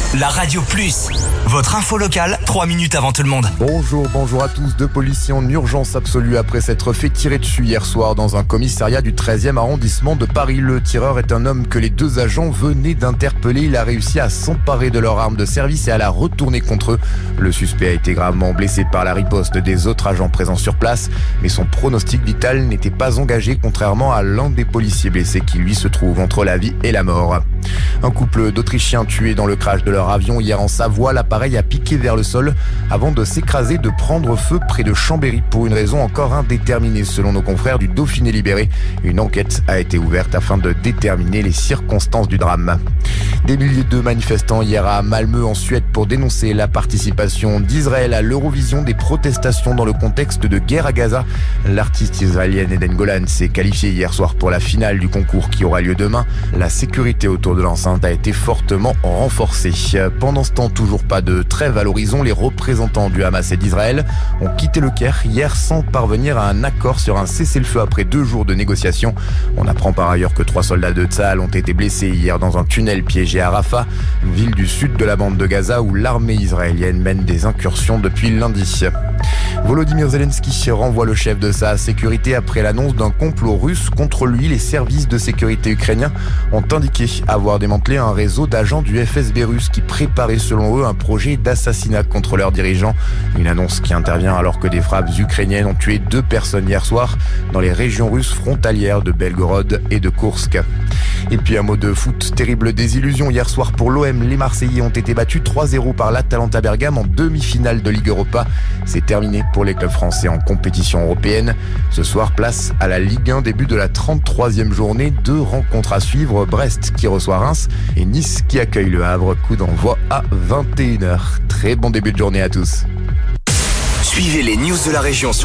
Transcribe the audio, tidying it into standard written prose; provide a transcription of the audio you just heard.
La Radio Plus, votre info locale, 3 minutes avant tout le monde. Bonjour à tous. 2 policiers en urgence absolue après s'être fait tirer dessus hier soir dans un commissariat du 13e arrondissement de Paris. Le tireur est un homme que les 2 agents venaient d'interpeller. Il a réussi à s'emparer de leur arme de service et à la retourner contre eux. Le suspect a été gravement blessé par la riposte des autres agents présents sur place, mais son pronostic vital n'était pas engagé, contrairement à l'un des policiers blessés qui lui se trouve entre la vie et la mort. Un couple d'Autrichiens tués dans le crash de leur avion hier en Savoie. L'appareil a piqué vers le sol avant de s'écraser, de prendre feu près de Chambéry pour une raison encore indéterminée selon nos confrères du Dauphiné Libéré. Une enquête a été ouverte afin de déterminer les circonstances du drame. Des milliers de manifestants hier à Malmö en Suède pour dénoncer la participation d'Israël à l'Eurovision, des protestations dans le contexte de guerre à Gaza. L'artiste israélienne Eden Golan s'est qualifiée hier soir pour la finale du concours qui aura lieu demain. La sécurité autour de l'enceinte a été fortement renforcée. Pendant ce temps, toujours pas de trêve à l'horizon. Les représentants du Hamas et d'Israël ont quitté le Caire hier sans parvenir à un accord sur un cessez-le-feu après 2 jours de négociations. On apprend par ailleurs que 3 soldats de Tsahal ont été blessés hier dans un tunnel piégé à Rafah, ville du sud de la bande de Gaza où l'armée israélienne mène des incursions depuis lundi. Volodymyr Zelensky renvoie le chef de sa sécurité après l'annonce d'un complot russe contre lui. Les services de sécurité ukrainiens ont indiqué avoir démantelé un réseau d'agents du FSB russe qui préparait selon eux un projet d'assassinat contre leurs dirigeants. Une annonce qui intervient alors que des frappes ukrainiennes ont tué 2 personnes hier soir dans les régions russes frontalières de Belgorod et de Koursk. Et puis un mot de foot, terrible désillusion hier soir pour l'OM. Les Marseillais ont été battus 3-0 par l'Atalanta Bergame en demi-finale de Ligue Europa. C'est terminé pour les clubs français en compétition européenne. Ce soir, place à la Ligue 1, début de la 33e journée. 2 rencontres à suivre, Brest qui reçoit Reims et Nice qui accueille le Havre. Coup d'envoi à 21h. Très bon début de journée à tous. Suivez les news de la région sur